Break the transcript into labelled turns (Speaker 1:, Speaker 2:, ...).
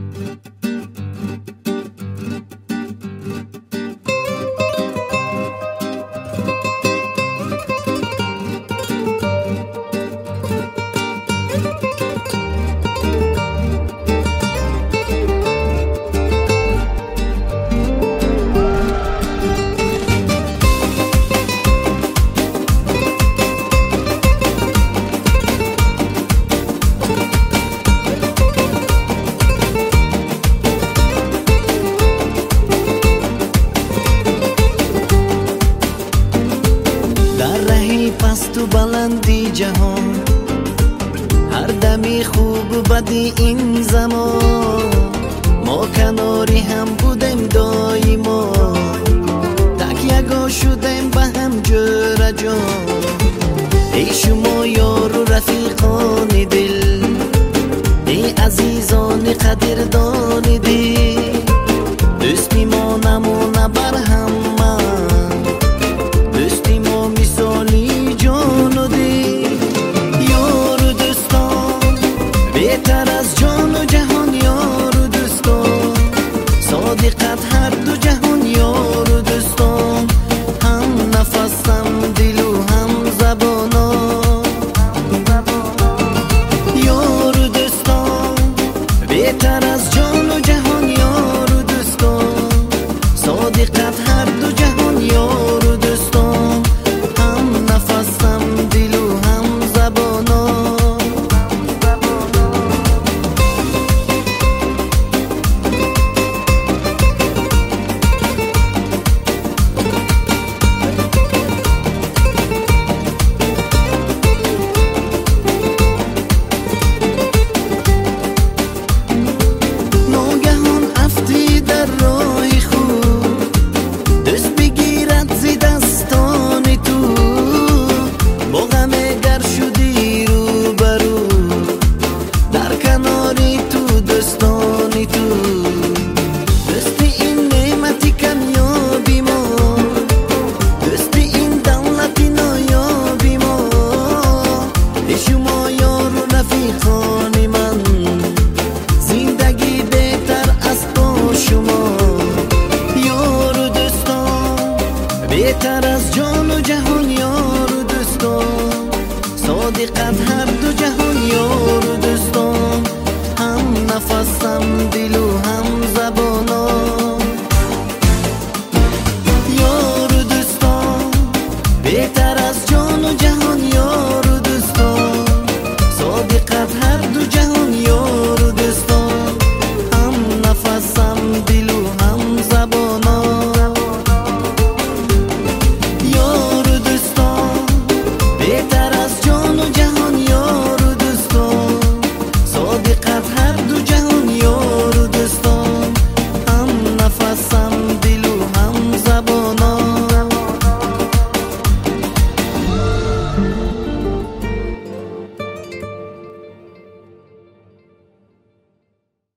Speaker 1: پست و بلندی جهان، هر دمی خوب و بدی این زمان، ما کناری هم بودیم دایما، تکیه‌گاه شدیم به هم جور جان. ای شما یار و رفیقان دل، ای عزیزان قدردان دل، دوستی ما نمونه بر هم، دوستی ما مثالی جان و دل. یار و دوستان بهتر از جان و جهان، یار و دوستان صادقت هر دو جهان، یار و دوستان هم نفسم دل و هم زبانم. یار و دوستان بهتر از جان و جهان، یار و دوستان صادقت هر دو جهان، یار و دوستان هم نفسم دل و هم زبانم. بهتر از جان و جهان، یار و دوستان صادقت هر دو جهان، یار و دوستان هم نفسم دل و هم زبان.